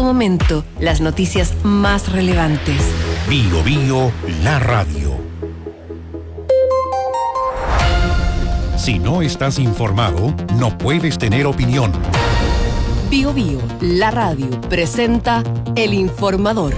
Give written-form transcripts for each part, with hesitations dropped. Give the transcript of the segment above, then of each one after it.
momento las noticias más relevantes. Bio Bio, la radio. Si no estás informado, no puedes tener opinión. Bio Bio, la radio, presenta El Informador.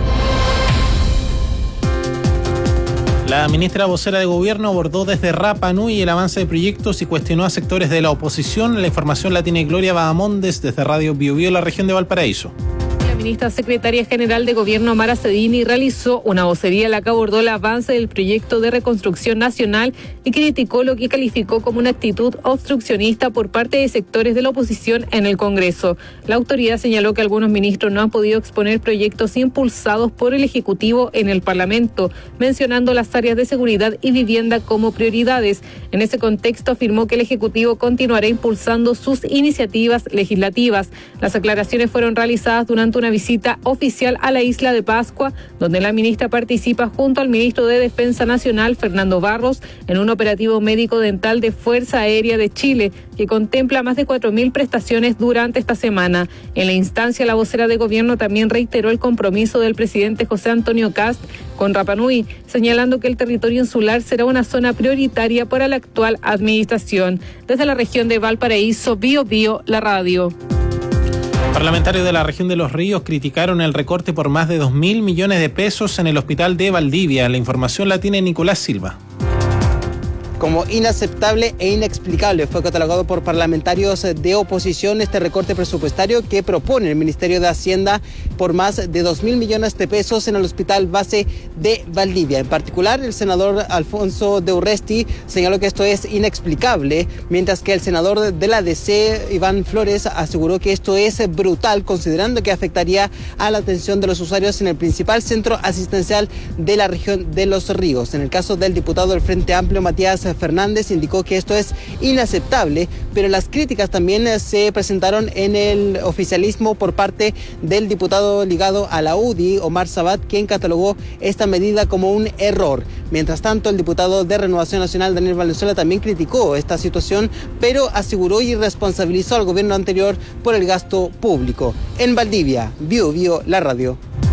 La ministra vocera de Gobierno abordó desde Rapa Nui el avance de proyectos y cuestionó a sectores de la oposición. La información la tiene Gloria Bahamondes desde Radio Bio Bio, la región de Valparaíso. La ministra secretaria general de Gobierno, Mara Cedini, realizó una vocería en la que abordó el avance del proyecto de reconstrucción nacional y criticó lo que calificó como una actitud obstruccionista por parte de sectores de la oposición en el Congreso. La autoridad señaló que algunos ministros no han podido exponer proyectos impulsados por el Ejecutivo en el Parlamento, mencionando las áreas de seguridad y vivienda como prioridades. En ese contexto afirmó que el Ejecutivo continuará impulsando sus iniciativas legislativas. Las aclaraciones fueron realizadas durante una visita oficial a la isla de Pascua, donde la ministra participa junto al ministro de Defensa Nacional, Fernando Barros, en un operativo médico-dental de Fuerza Aérea de Chile, que contempla más de 4.000 prestaciones durante esta semana. En la instancia, la vocera de Gobierno también reiteró el compromiso del presidente José Antonio Kast con Rapa Nui, señalando que el territorio insular será una zona prioritaria para la actual administración. Desde la región de Valparaíso, Bio Bio, la radio. Parlamentarios de la región de Los Ríos criticaron el recorte por más de 2.000 millones de pesos en el hospital de Valdivia. La información la tiene Nicolás Silva. Como inaceptable e inexplicable fue catalogado por parlamentarios de oposición este recorte presupuestario que propone el Ministerio de Hacienda por más de 2.000 millones de pesos en el Hospital Base de Valdivia. En particular, el senador Alfonso de Urresti señaló que esto es inexplicable, mientras que el senador de la DC, Iván Flores, aseguró que esto es brutal, considerando que afectaría a la atención de los usuarios en el principal centro asistencial de la región de Los Ríos. En el caso del diputado del Frente Amplio, Matías Fernández, indicó que esto es inaceptable, pero las críticas también se presentaron en el oficialismo por parte del diputado ligado a la UDI, Omar Sabat, quien catalogó esta medida como un error. Mientras tanto, el diputado de Renovación Nacional, Daniel Valenzuela, también criticó esta situación, pero aseguró y responsabilizó al gobierno anterior por el gasto público. En Valdivia, Bio Bio, la radio.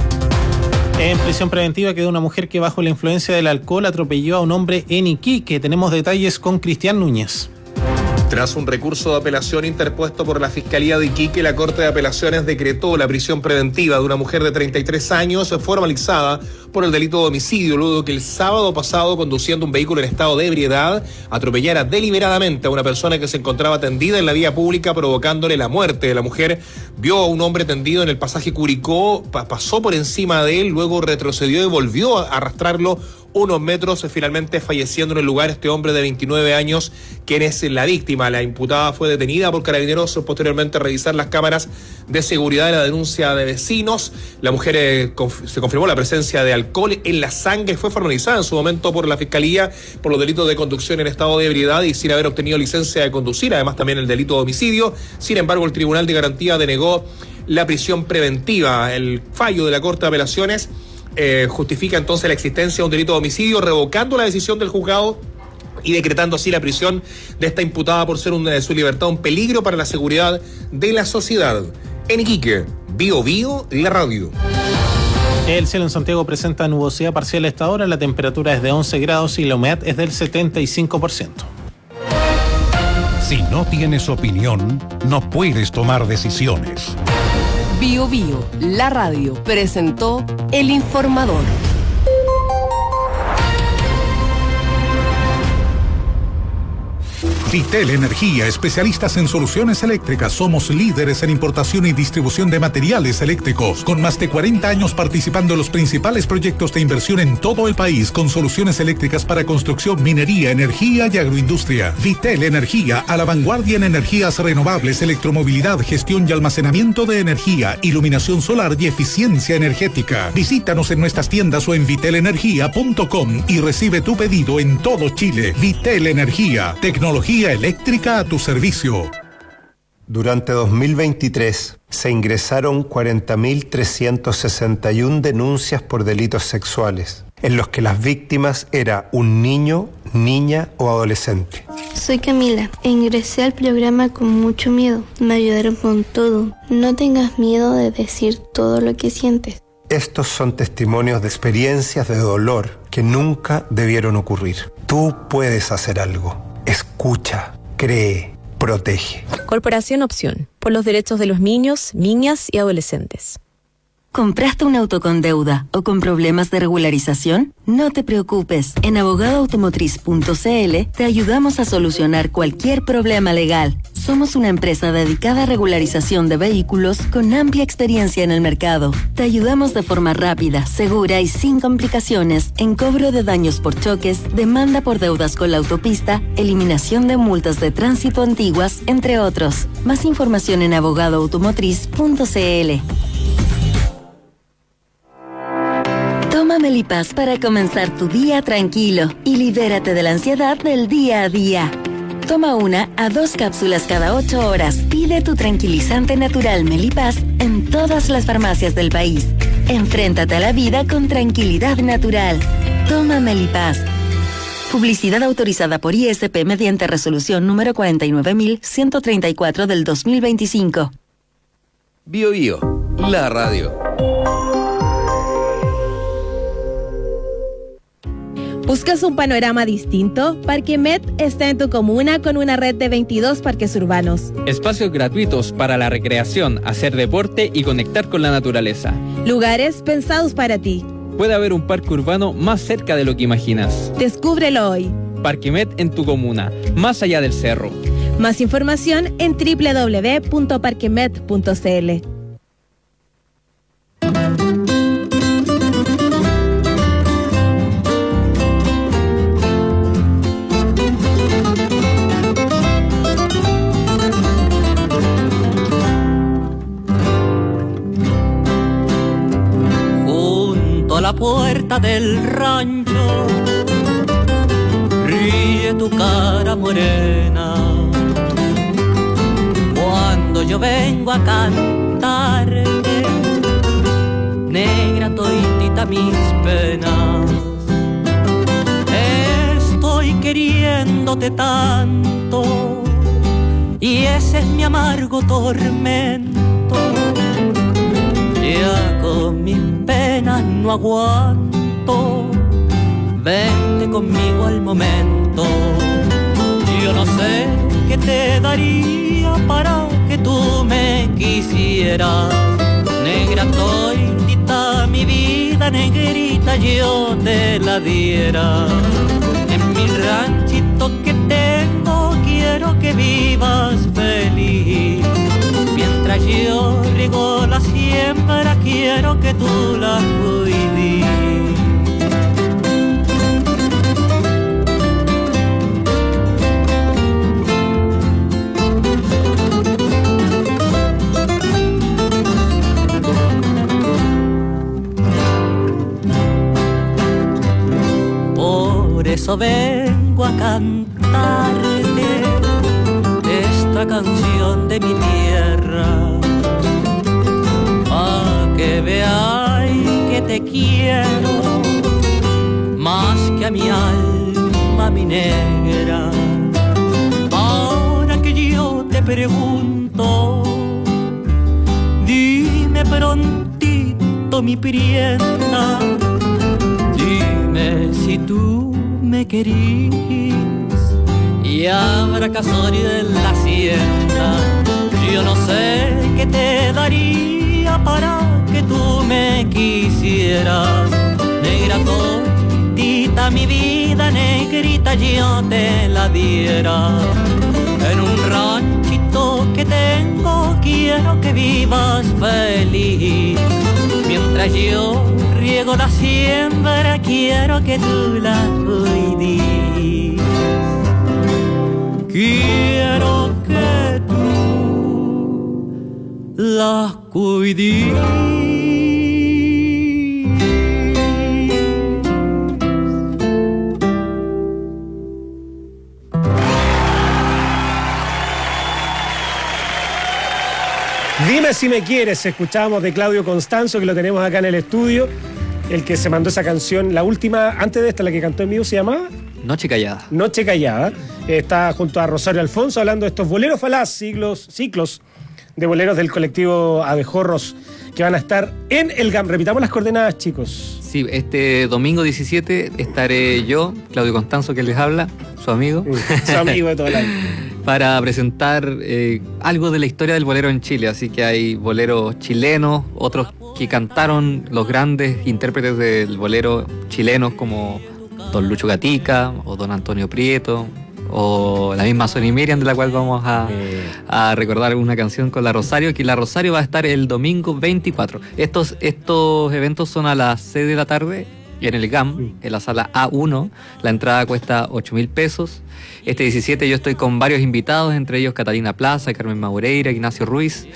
En prisión preventiva quedó una mujer que bajo la influencia del alcohol atropelló a un hombre en Iquique. Tenemos detalles con Cristian Núñez. Tras un recurso de apelación interpuesto por la Fiscalía de Iquique, la Corte de Apelaciones decretó la prisión preventiva de una mujer de 33 años formalizada por el delito de homicidio, luego que el sábado pasado, conduciendo un vehículo en estado de ebriedad, atropellara deliberadamente a una persona que se encontraba tendida en la vía pública, provocándole la muerte. La mujer vio a un hombre tendido en el pasaje Curicó, pasó por encima de él, luego retrocedió y volvió a arrastrarlo unos metros, finalmente falleciendo en el lugar este hombre de 29 años, quien es la víctima. La imputada fue detenida por carabineros, posteriormente a revisar las cámaras de seguridad de la denuncia de vecinos. La mujer se confirmó la presencia de alcohol en la sangre, fue formalizada en su momento por la Fiscalía por los delitos de conducción en estado de ebriedad y sin haber obtenido licencia de conducir, además también el delito de homicidio. Sin embargo, el Tribunal de Garantía denegó la prisión preventiva. El fallo de la Corte de Apelaciones justifica entonces la existencia de un delito de homicidio, revocando la decisión del juzgado y decretando así la prisión de esta imputada por ser su libertad un peligro para la seguridad de la sociedad. En Iquique, Bio Bio, la radio. El cielo en Santiago presenta nubosidad parcial a esta hora, la temperatura es de 11 grados y la humedad es del 75%. Si no tienes opinión, no puedes tomar decisiones. Bio Bio, la radio, presentó El Informador. Vitel Energía, especialistas en soluciones eléctricas. Somos líderes en importación y distribución de materiales eléctricos, con más de 40 años participando en los principales proyectos de inversión en todo el país, con soluciones eléctricas para construcción, minería, energía y agroindustria. Vitel Energía, a la vanguardia en energías renovables, electromovilidad, gestión y almacenamiento de energía, iluminación solar y eficiencia energética. Visítanos en nuestras tiendas o en vitelenergia.com y recibe tu pedido en todo Chile. Vitel Energía, tecnología eléctrica a tu servicio. Durante 2023 se ingresaron 40.361 denuncias por delitos sexuales, en los que las víctimas era un niño, niña o adolescente. Soy Camila e ingresé al programa con mucho miedo. Me ayudaron con todo. No tengas miedo de decir todo lo que sientes. Estos son testimonios de experiencias de dolor que nunca debieron ocurrir. Tú puedes hacer algo. Escucha, cree, protege. Corporación Opción, por los derechos de los niños, niñas y adolescentes. ¿Compraste un auto con deuda o con problemas de regularización? No te preocupes. En abogadoautomotriz.cl te ayudamos a solucionar cualquier problema legal. Somos una empresa dedicada a regularización de vehículos con amplia experiencia en el mercado. Te ayudamos de forma rápida, segura y sin complicaciones en cobro de daños por choques, demanda por deudas con la autopista, eliminación de multas de tránsito antiguas, entre otros. Más información en abogadoautomotriz.cl. Toma Melipaz para comenzar tu día tranquilo y libérate de la ansiedad del día a día. Toma 1 a 2 cápsulas cada 8 horas. Pide tu tranquilizante natural Melipaz en todas las farmacias del país. Enfréntate a la vida con tranquilidad natural. Toma Melipaz. Publicidad autorizada por ISP mediante resolución número 49134 del 2025. Bio Bio, la radio. ¿Buscas un panorama distinto? Parquemet está en tu comuna con una red de 22 parques urbanos. Espacios gratuitos para la recreación, hacer deporte y conectar con la naturaleza. Lugares pensados para ti. Puede haber un parque urbano más cerca de lo que imaginas. Descúbrelo hoy. Parquemet en tu comuna, más allá del cerro. Más información en www.parquemet.cl. La puerta del rancho ríe tu cara morena cuando yo vengo a cantarte, negra toditita mis penas. Estoy queriéndote tanto y ese es mi amargo tormento. Ya con mis penas no aguanto, vente conmigo al momento. Yo no sé qué te daría para que tú me quisieras. Negra toditita mi vida, negrita yo te la diera. En mi ranchito que tengo quiero que vivas feliz. Mientras yo riego la siembra, quiero que tú la cuides. Por eso vengo a cantarte esta canción de mi tierra, pa' que veáis que te quiero más que a mi alma mi negra. Ahora que yo te pregunto, dime prontito mi prieta, dime si tú me querís. Y habrá casori de la hacienda. Yo no sé qué te daría para que tú me quisieras. Negra toditita mi vida, negrita yo te la diera. En un ranchito que tengo quiero que vivas feliz. Mientras yo riego la siembra quiero que tú la cuides. Quiero que tú las cuides. Dime si me quieres, escuchábamos de Claudio Constanzo, que lo tenemos acá en el estudio, el que se mandó esa canción, la última, antes de esta, la que cantó en vivo, ¿se llamaba? Noche Callada. Noche Callada. Está junto a Rosario Alfonso hablando de estos boleros falaz, ciclos de boleros del colectivo Abejorros que van a estar en el GAM. Repitamos las coordenadas, chicos. Sí, este domingo 17 estaré yo, Claudio Constanzo, que les habla, su amigo. Su amigo de todo el año. Para presentar algo de la historia del bolero en Chile. Así que hay boleros chilenos, otros que cantaron los grandes intérpretes del bolero chilenos como don Lucho Gatica o don Antonio Prieto, o la misma Sonny Miriam, de la cual vamos a recordar una canción con la Rosario, que la Rosario va a estar el domingo 24. Estos eventos son a las 6 de la tarde en el GAM, en la sala A1. La entrada cuesta 8.000 pesos. Este 17 yo estoy con varios invitados, entre ellos Catalina Plaza, Carmen Maureira, Ignacio Ruiz,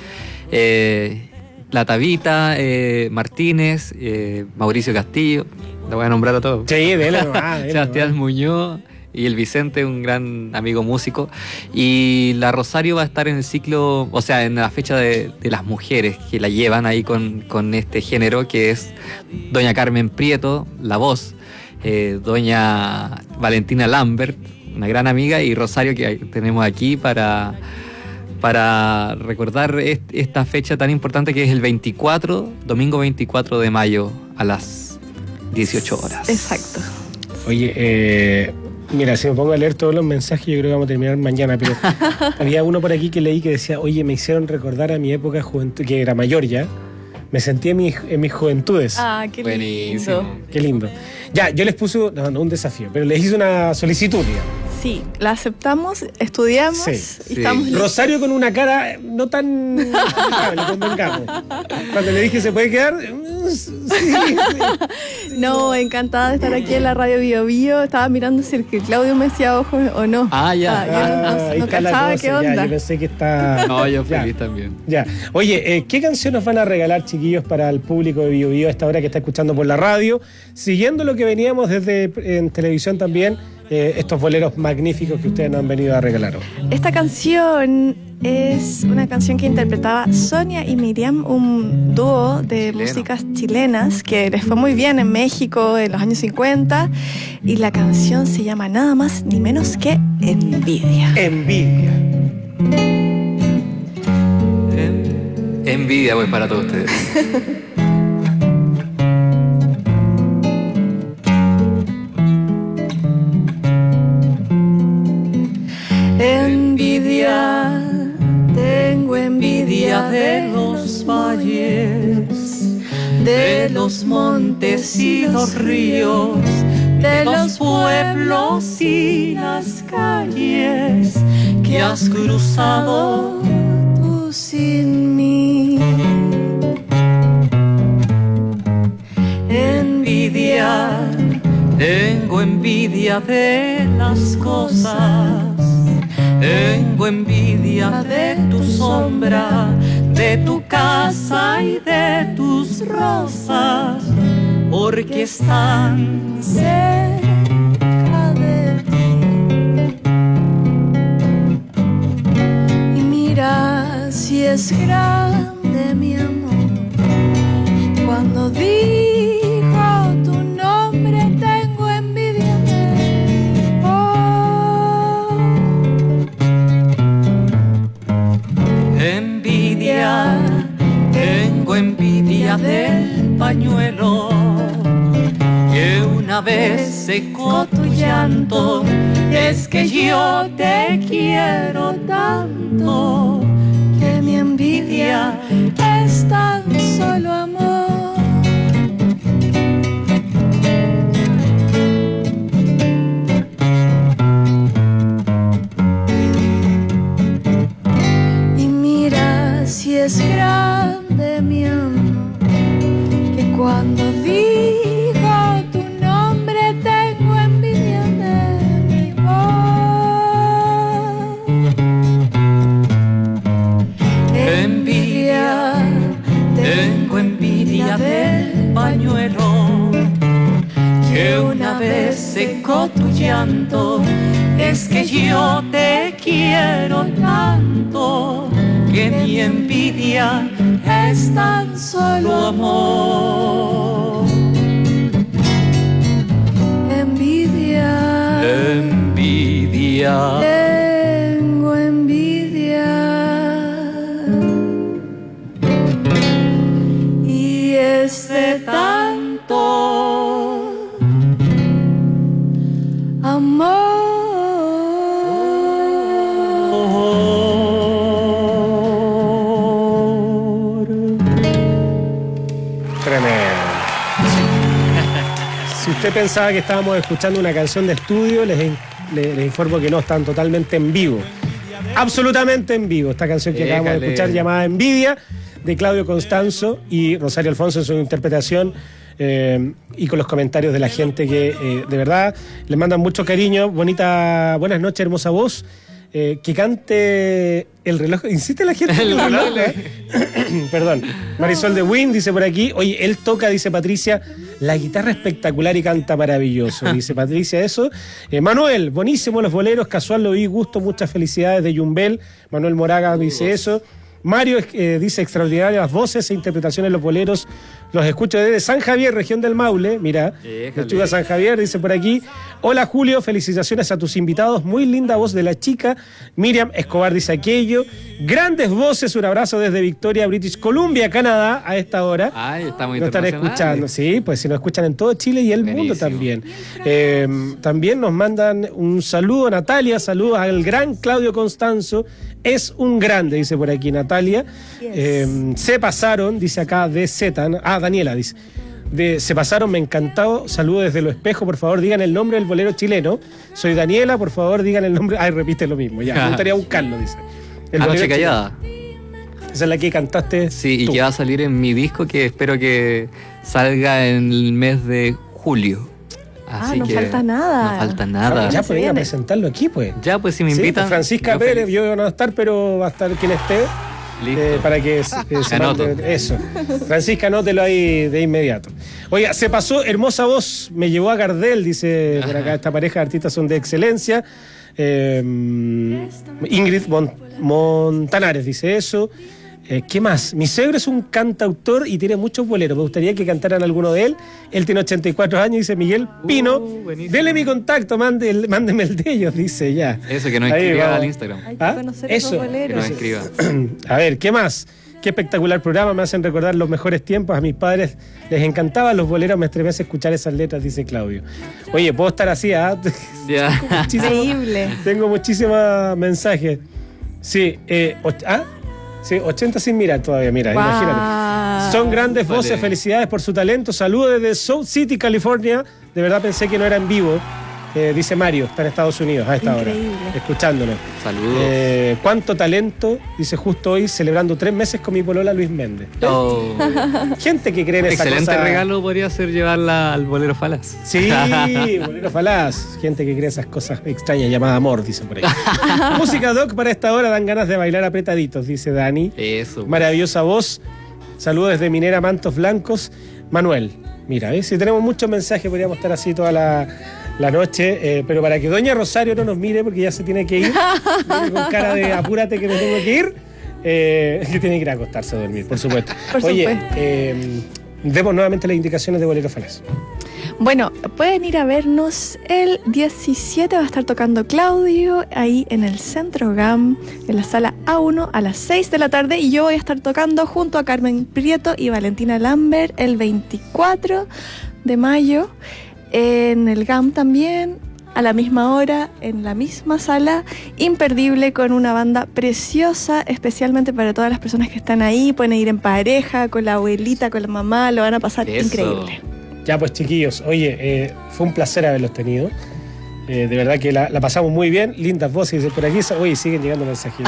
La Tabita, Martínez, Mauricio Castillo. Lo voy a nombrar a todos. Sí, dele, Sebastián Muñoz y el Vicente, un gran amigo músico. Y la Rosario va a estar en el ciclo, o sea, en la fecha de las mujeres que la llevan ahí con este género, que es doña Carmen Prieto, la voz, doña Valentina Lambert, una gran amiga, y Rosario, que tenemos aquí para recordar esta fecha tan importante, que es el domingo 24 de mayo a las 18 horas. Exacto. Oye, mira, si me pongo a leer todos los mensajes, yo creo que vamos a terminar mañana, pero había uno por aquí que leí que decía, oye, me hicieron recordar a mi época de juventud, que era mayor ya, me sentí en mis juventudes. Ah, qué buenísimo. lindo. Qué lindo. Ya, yo les puse, no un desafío, pero les hice una solicitud, digamos. Sí, la aceptamos, estudiamos y estamos... Rosario con una cara no tan amigable, convengamos. Cuando le dije, ¿se puede quedar? Sí. No, encantada de estar aquí en la radio Bio Bio. Estaba mirando si el que Claudio me hacía ojos o no. Ya. Yo no cachaba qué onda. Ya, yo pensé que está... No, yo feliz también. Ya. Oye, ¿qué canción nos van a regalar, chiquillos, para el público de Bio Bio a esta hora que está escuchando por la radio? Siguiendo lo que veníamos desde en televisión también, estos boleros magníficos que ustedes nos han venido a regalar hoy. Esta canción es una canción que interpretaba Sonia y Miriam, un dúo de músicas chilenas que les fue muy bien en México en los años 50, y la canción se llama nada más ni menos que Envidia. Envidia. Envidia, pues, para todos ustedes. Envidia, tengo envidia de los valles, de los montes y los ríos, de los pueblos y las calles que has cruzado tú sin mí. Envidia, tengo envidia de las cosas. Tengo envidia de tu sombra, de tu casa y de tus rosas, porque están cerca de ti. Y mira si es grande mi amor, cuando digo tu nombre tengo envidia de vos. Envidia, tengo envidia del pañuelo que una vez secó tu llanto. Es que yo te quiero tanto que mi envidia es tan solo amor. Y mira si es grande mi amor, que cuando digo tu nombre tengo envidia de mi voz. Envidia, tengo envidia del pañuelo que una vez secó tu llanto. Es que yo te quiero tanto que mi envidia es tan solo amor. Envidia, envidia. envidia. Tengo envidia. Y es de tanto amor. Tremendo. Si usted pensaba que estábamos escuchando una canción de estudio, les informo que no, están totalmente en vivo. Absolutamente en vivo. Esta canción que acabamos de escuchar, llamada Envidia, de Claudio Constanzo y Rosario Alfonso en su interpretación, y con los comentarios de la gente que de verdad le mandan mucho cariño. Buenas noches, hermosa voz. Que cante el reloj. Insiste la gente. El reloj. Perdón. Marisol de Win dice por aquí. Oye, él toca, dice Patricia, la guitarra espectacular y canta maravilloso. Dice Patricia eso. Manuel, buenísimo los boleros. Casual lo vi, gusto, muchas felicidades de Yumbel. Manuel Moraga dice eso. Mario dice extraordinarias las voces e interpretaciones de los boleros. Los escucho desde San Javier, región del Maule. Mira, Lechuga San Javier dice por aquí. Hola Julio, felicitaciones a tus invitados. Muy linda voz de la chica. Miriam Escobar dice aquello. Grandes voces, un abrazo desde Victoria, British Columbia, Canadá, a esta hora. Ay, estamos nos están escuchando, sí, pues si nos escuchan en todo Chile y el mundo también. También nos mandan un saludo, Natalia, saludos al gran Claudio Constanzo. Es un grande, dice por aquí Natalia. Yes. Se pasaron, dice acá de Z. Daniela dice. Se pasaron, me encantó. Saludos desde Lo Espejo, por favor, digan el nombre del bolero chileno. Soy Daniela, por favor, digan el nombre. Repite lo mismo, ya. Me gustaría buscarlo, dice. Anoche Callada. Esa es la que cantaste. Sí, tú. Y que va a salir en mi disco, que espero que salga en el mes de julio. Así no que falta nada. No falta nada. Ya podrían presentarlo aquí, pues. Ya, pues si me invitan. Pues Francisca Pérez, yo no voy a estar, pero va a estar quien esté. Listo. Para que se mande eso. Francisca, anótelo ahí de inmediato. Oiga, se pasó, hermosa voz, me llevó a Gardel, dice por acá, esta pareja de artistas son de excelencia. Ingrid Montanares dice eso. ¿Qué más? Mi suegro es un cantautor y tiene muchos boleros. Me gustaría que cantaran alguno de él. Él tiene 84 años, dice Miguel Pino. Dele mi contacto, mándeme el de ellos, dice ya. Eso, que nos escriba al Instagram. Hay que conocer esos boleros. Que nos escriba. A ver, ¿qué más? Qué espectacular programa, me hacen recordar los mejores tiempos. A mis padres les encantaban los boleros, me estremece escuchar esas letras, dice Claudio. Oye, puedo estar así, Increíble. Tengo muchísimos mensajes. Sí, sí, 80 sin mirar todavía, mira, imagínate. Son grandes voces, felicidades por su talento. Saludos desde South City, California. De verdad pensé que no era en vivo. Dice Mario, está en Estados Unidos a esta hora, escuchándonos. Saludos. Cuánto talento, dice justo hoy, celebrando 3 meses con mi polola Luis Méndez. Gente que cree en esa cosa. Excelente regalo podría ser llevarla al Bolero Falaz. Sí, Bolero Falaz. Gente que cree esas cosas extrañas llamada amor, dicen por ahí. Música doc para esta hora, dan ganas de bailar apretaditos, dice Dani. Eso. Maravillosa voz. Saludos desde Minera Mantos Blancos. Manuel, mira, si tenemos muchos mensajes, podríamos estar así toda la noche, pero para que doña Rosario no nos mire porque ya se tiene que ir, con cara de apúrate que me tengo que ir, que tiene que ir a acostarse a dormir, por supuesto. Oye, demos nuevamente las indicaciones de Bolero Falaz. Bueno, pueden ir a vernos el 17, va a estar tocando Claudio ahí en el Centro GAM, en la sala A1 a las 6 de la tarde, y yo voy a estar tocando junto a Carmen Prieto y Valentina Lambert el 24 de mayo en el GAM también, a la misma hora, en la misma sala, imperdible, con una banda preciosa, especialmente para todas las personas que están ahí. Pueden ir en pareja, con la abuelita, con la mamá, lo van a pasar increíble. Ya pues, chiquillos, oye, fue un placer haberlos tenido. De verdad que la pasamos muy bien, lindas voces por aquí. Oye, siguen llegando mensajes.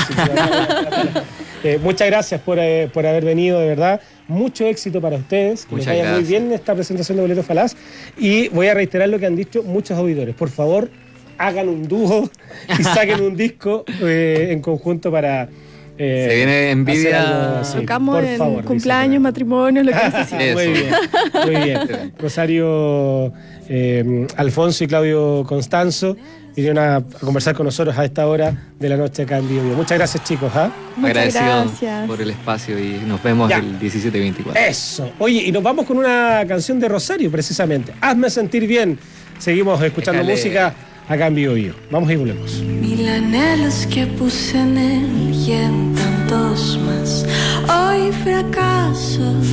Muchas gracias por haber venido, de verdad. Mucho éxito para ustedes. Que les vaya muy bien esta presentación de Bolero Falaz. Y voy a reiterar lo que han dicho muchos auditores. Por favor, hagan un dúo y saquen un disco en conjunto para... se viene Envidia. Tocamos en cumpleaños, matrimonios, lo que necesiten. Muy bien. Rosario Alfonso y Claudio Constanzo vinieron a conversar con nosotros a esta hora de la noche acá en Bio Bio. Muchas gracias, chicos. Agradecidos por el espacio y nos vemos el 17 y 24. Eso. Oye, y nos vamos con una canción de Rosario, precisamente. Hazme sentir bien. Seguimos escuchando música acá en Bio Bio. Vamos y volvemos. Mil anhelos que puse en él y en tantos más. Hoy fracasos,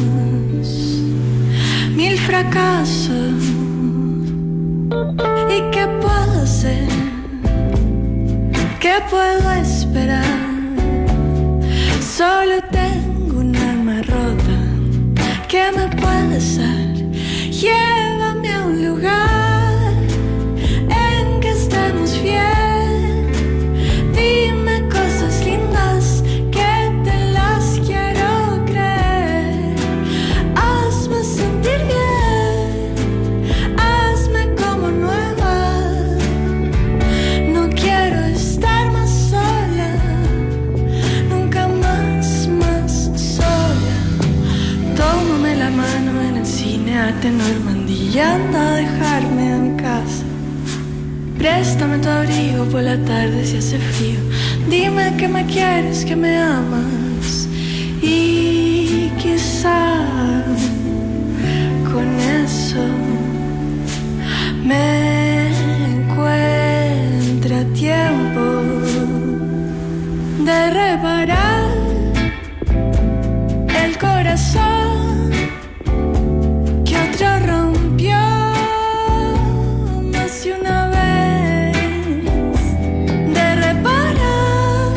mil fracasos. ¿Y qué puedo hacer? ¿Qué puedo esperar? Solo tengo un alma rota. ¿Qué me puedes dar? Llévame a un lugar en que estemos bien. Dime cosas lindas que te las quiero creer. Hazme sentir bien, hazme como nueva. No quiero estar más sola, nunca más sola. Tómame la mano en el cine Arte Normandía, anda a dejarme a mi casa. Préstame tu abrigo por la tarde si hace frío. Dime que me quieres, que me amas. Y quizá con eso me encuentre a tiempo de reparar el corazón que otro rompió más de una vez, de reparar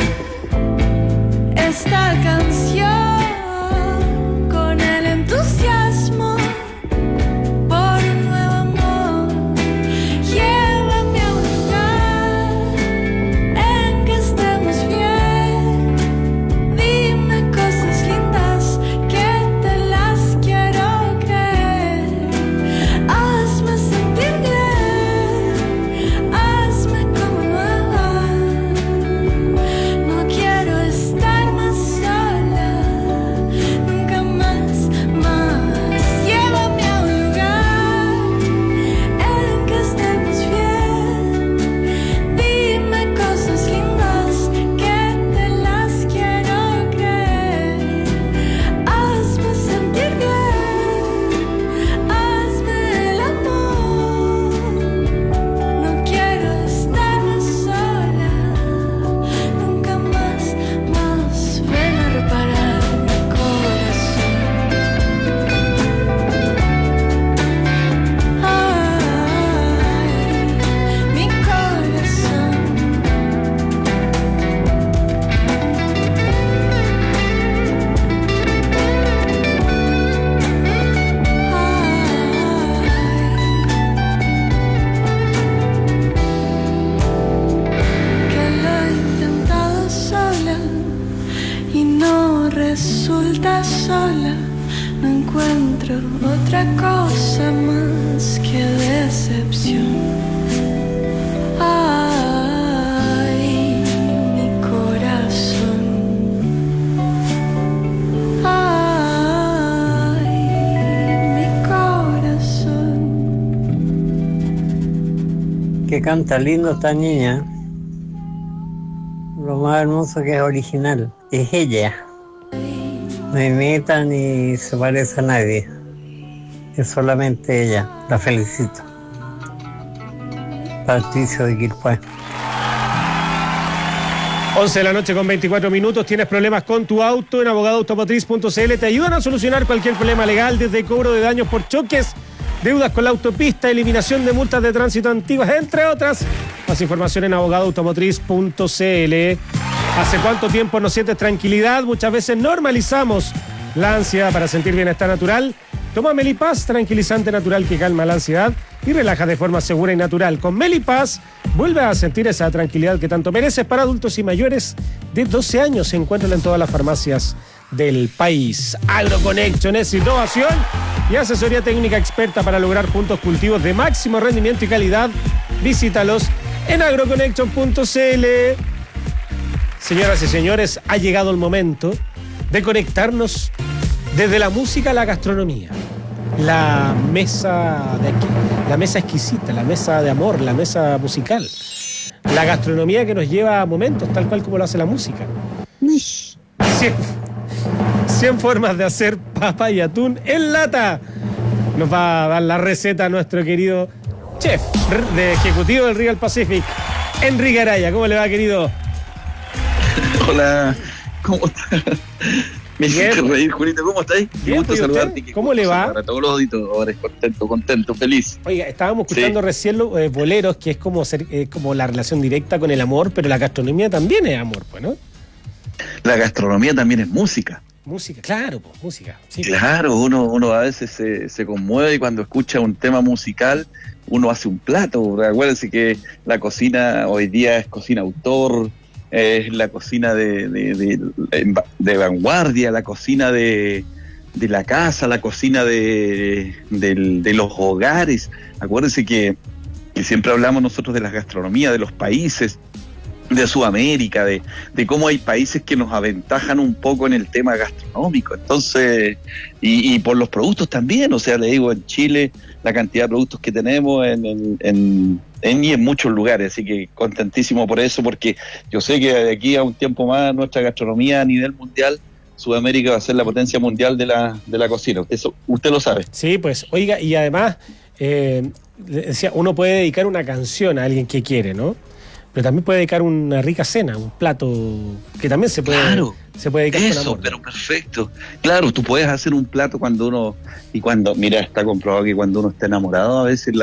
esta canción con el entusiasmo por un nuevo amor. Llévame a un lugar en que estemos bien. Dime cosas lindas que te las quiero creer. Hazme sentir bien, hazme como nueva. No quiero estar más sola, nunca más. Llévame a un lugar en que estemos bien. Dime cosas lindas que te las quiero creer. Hazme sentir bien, hazme el amor. No quiero estar más sola, nunca más. Ven a reparar mi corazón. Ay, mi corazón. Que lo he intentado sola y no resulta sola. No encuentro otra cosa más que decepción. Ay, mi corazón. Ay, mi corazón. Que canta lindo esta niña. Lo más hermoso que es original. Es ella. No imita ni se parece a nadie. Es solamente ella. La felicito. Patricio de Quilpué. 11 de la noche con 24 minutos. ¿Tienes problemas con tu auto? En abogadoautomotriz.cl te ayudan a solucionar cualquier problema legal, desde cobro de daños por choques, deudas con la autopista, eliminación de multas de tránsito antiguas, entre otras. Más información en abogadoautomotriz.cl. ¿Hace cuánto tiempo no sientes tranquilidad? Muchas veces normalizamos la ansiedad para sentir bienestar natural. Toma Melipaz, tranquilizante natural que calma la ansiedad y relaja de forma segura y natural. Con Melipaz vuelve a sentir esa tranquilidad que tanto mereces. Para adultos y mayores de 12 años. Se encuentran en todas las farmacias del país. AgroConnection es innovación y asesoría técnica experta para lograr puntos cultivos de máximo rendimiento y calidad. Visítalos en agroconnection.cl. Señoras y señores, ha llegado el momento de conectarnos desde la música a la gastronomía. La mesa de aquí, la mesa exquisita, la mesa de amor, la mesa musical. La gastronomía que nos lleva a momentos, tal cual como lo hace la música. 100 formas de hacer papa y atún en lata. Nos va a dar la receta nuestro querido chef de ejecutivo del Real Pacific, Enrique Araya. ¿Cómo le va, querido? Hola, ¿cómo estás? Me hiciste reír, Julito, ¿cómo estáis? Qué gusto saludarte. ¿Cómo le va? Para todos los auditores, contento, feliz. Oiga, estábamos escuchando recién los boleros, que es como la relación directa con el amor, pero la gastronomía también es amor, pues, ¿no? La gastronomía también es música. Música, claro, pues, música. Sí, claro, uno a veces se conmueve y cuando escucha un tema musical, uno hace un plato. Acuérdense que la cocina hoy día es cocina autor, es la cocina de vanguardia, la cocina de la casa, la cocina de los hogares. Acuérdense que siempre hablamos nosotros de la gastronomía de los países de Sudamérica, de cómo hay países que nos aventajan un poco en el tema gastronómico. Entonces, y por los productos también, o sea, le digo, en Chile la cantidad de productos que tenemos en muchos lugares, así que contentísimo por eso, porque yo sé que de aquí a un tiempo más nuestra gastronomía a nivel mundial, Sudamérica va a ser la potencia mundial de la cocina. Eso usted lo sabe. Sí, pues, oiga, y además, decía, uno puede dedicar una canción a alguien que quiere, ¿no? Pero también puede dedicar una rica cena, un plato que también se puede dedicar eso, con amor. Pero perfecto. Claro, tú puedes hacer un plato cuando uno, mira, está comprobado que cuando uno está enamorado a veces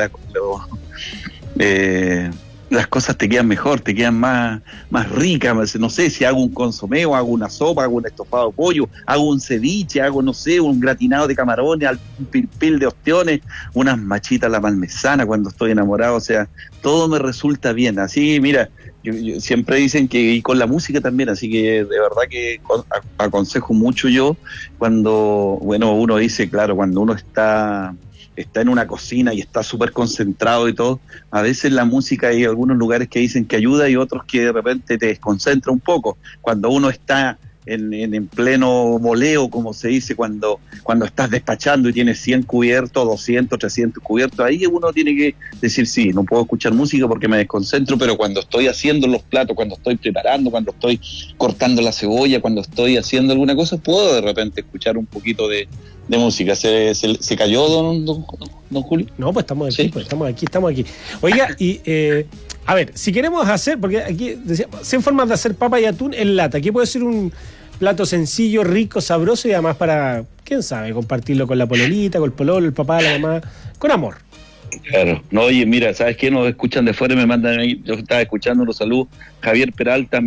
las cosas te quedan mejor, te quedan más ricas. No sé, si hago un consomé o hago una sopa, hago un estofado de pollo, hago un ceviche, hago, no sé, un gratinado de camarones, un pilpil de ostiones, unas machitas a la parmesana cuando estoy enamorado. O sea, todo me resulta bien. Así, mira, yo siempre dicen que, y con la música también, así que de verdad que aconsejo mucho yo cuando, uno dice, claro, cuando uno está en una cocina y está súper concentrado y todo, a veces la música hay algunos lugares que dicen que ayuda y otros que de repente te desconcentra un poco. Cuando uno está en pleno voleo, como se dice, cuando estás despachando y tienes 100 cubiertos, 200, 300 cubiertos, ahí uno tiene que decir, sí, no puedo escuchar música porque me desconcentro, pero cuando estoy haciendo los platos, cuando estoy preparando, cuando estoy cortando la cebolla, cuando estoy haciendo alguna cosa, puedo de repente escuchar un poquito de música. ¿Se cayó, don Julio? No, pues estamos aquí, ¿sí? Estamos aquí. Oiga, y a ver, si queremos hacer, porque aquí decía, 100 formas de hacer papa y atún en lata. Aquí puede ser un plato sencillo, rico, sabroso y además para, quién sabe, compartirlo con la pololita, con el pololo, el papá, la mamá, con amor. Claro. No, oye, mira, ¿sabes qué? Nos escuchan de fuera y me mandan ahí, yo estaba escuchando, los saludos, Javier Peralta,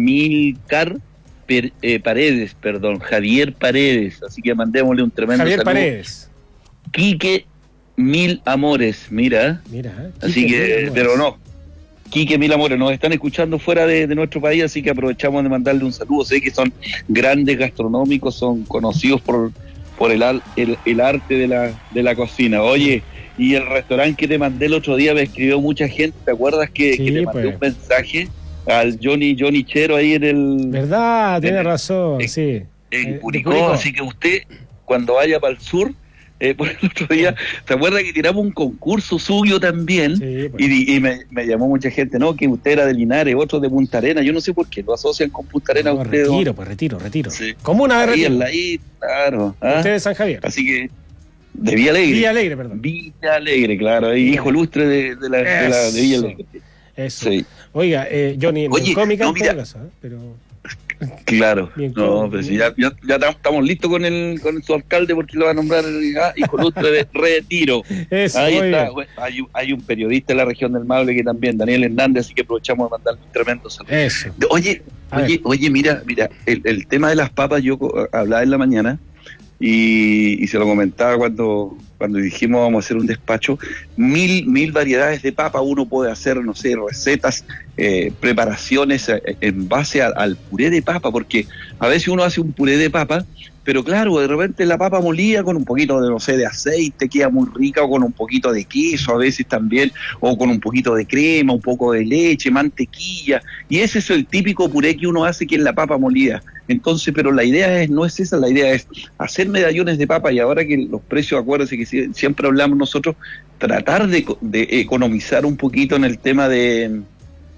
Javier Paredes, así que mandémosle un tremendo Javier saludo. Paredes. Quique Mil Amores, mira, así que, pero no, Quique Mil Amores, nos están escuchando fuera de nuestro país, así que aprovechamos de mandarle un saludo. Sé que son grandes gastronómicos, son conocidos por el arte de la cocina. Oye, y el restaurante que te mandé el otro día me escribió mucha gente, ¿te acuerdas que te mandé un mensaje al Johnny Chero ahí en el... ¿Verdad? Tiene razón, sí. En Curicó, así que usted, cuando vaya para el sur, por el otro día, ¿se acuerda que tiramos un concurso suyo también? Sí, pues. Y me llamó mucha gente, ¿no? Que usted era de Linares, otro de Punta Arenas. Yo no sé por qué lo asocian con Punta Arenas. No, usted, retiro. Sí. Comuna de Retiro. Ahí, claro. Usted de San Javier. Así que, de Villa Alegre. Villa Alegre, claro. Ahí, hijo lustre de Villa Alegre. Eso. Sí. Oiga, Johnny, cómica en todo caso, pero... Claro, no, pero si ya estamos listos con su alcalde porque lo va a nombrar hijo lustre de Retiro. Eso, ahí está, hay un periodista en la región del Maule que también, Daniel Hernández, así que aprovechamos de mandarle un tremendo saludo. Eso. Oye, mira, el tema de las papas, yo hablaba en la mañana y se lo comentaba cuando dijimos vamos a hacer un despacho, mil variedades de papa. Uno puede hacer, no sé, recetas, preparaciones en base al puré de papa, porque a veces uno hace un puré de papa, pero claro, de repente la papa molida con un poquito de, no sé, de aceite queda muy rica, o con un poquito de queso a veces también, o con un poquito de crema, un poco de leche, mantequilla, y ese es el típico puré que uno hace, que es la papa molida. Entonces, pero la idea no es esa, la idea es hacer medallones de papa, y ahora que los precios, acuérdense que siempre hablamos nosotros, tratar de economizar un poquito en el tema de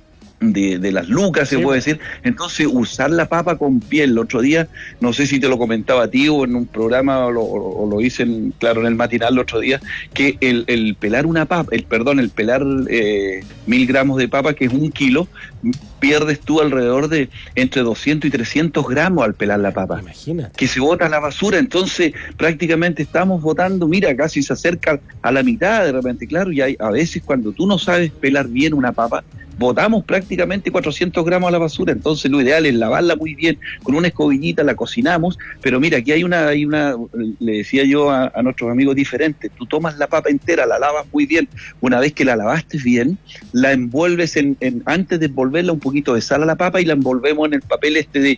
de las lucas, se puede decir. Entonces, usar la papa con piel. El otro día, no sé si te lo comentaba a ti o en un programa o lo hice en el matinal el otro día, que el pelar una papa, el pelar 1000 gramos de papa, que es 1 kilo, pierdes tú alrededor de entre 200 y 300 gramos al pelar la papa. Imagínate. Que se bota a la basura. Entonces, prácticamente estamos botando, mira, casi se acerca a la mitad de repente, claro, y a veces cuando tú no sabes pelar bien una papa, botamos prácticamente 400 gramos a la basura. Entonces lo ideal es lavarla muy bien, con una escobillita la cocinamos, pero mira, aquí hay una le decía yo a nuestros amigos diferentes, tú tomas la papa entera, la lavas muy bien, una vez que la lavaste bien, la envuelves antes de envolverla un poquito de sal a la papa y la envolvemos en el papel